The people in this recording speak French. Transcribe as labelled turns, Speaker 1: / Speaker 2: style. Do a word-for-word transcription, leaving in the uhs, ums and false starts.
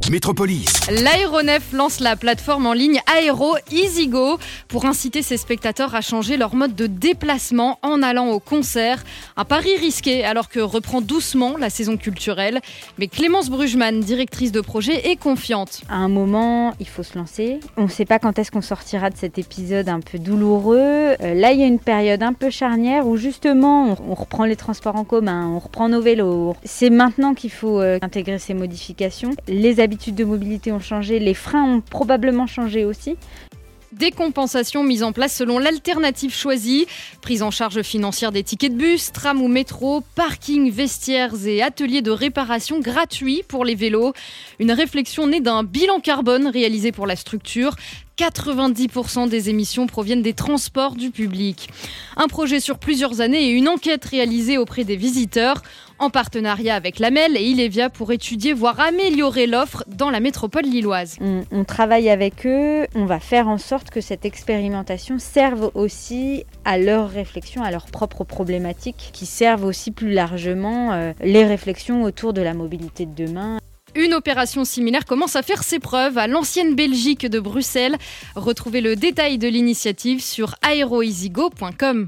Speaker 1: Métropolis.
Speaker 2: L'aéronef lance la plateforme en ligne Aero EasyGo pour inciter ses spectateurs à changer leur mode de déplacement en allant au concert. Un pari risqué alors que reprend doucement la saison culturelle. Mais Clémence Bruggemann, directrice de projet, est confiante.
Speaker 3: À un moment, il faut se lancer. On ne sait pas quand est-ce qu'on sortira de cet épisode un peu douloureux. Euh, là, il y a une période un peu charnière où justement, on, on reprend les transports en commun, on reprend nos vélos. C'est maintenant qu'il faut euh, intégrer ces modifications. Les habitudes de mobilité ont changé, les freins ont probablement changé aussi.
Speaker 2: Des compensations mises en place selon l'alternative choisie. Prise en charge financière des tickets de bus, tram ou métro, parking, vestiaires et ateliers de réparation gratuits pour les vélos. Une réflexion née d'un bilan carbone réalisé pour la structure. quatre-vingt-dix pour cent des émissions proviennent des transports du public. Un projet sur plusieurs années et une enquête réalisée auprès des visiteurs en partenariat avec l'Amel et Ilevia pour étudier, voire améliorer l'offre dans la métropole lilloise.
Speaker 3: On, on travaille avec eux, on va faire en sorte que cette expérimentation serve aussi à leurs réflexions, à leurs propres problématiques, qui servent aussi plus largement euh, les réflexions autour de la mobilité de demain.
Speaker 2: Une opération similaire commence à faire ses preuves à l'ancienne Belgique de Bruxelles. Retrouvez le détail de l'initiative sur aero easy go point com.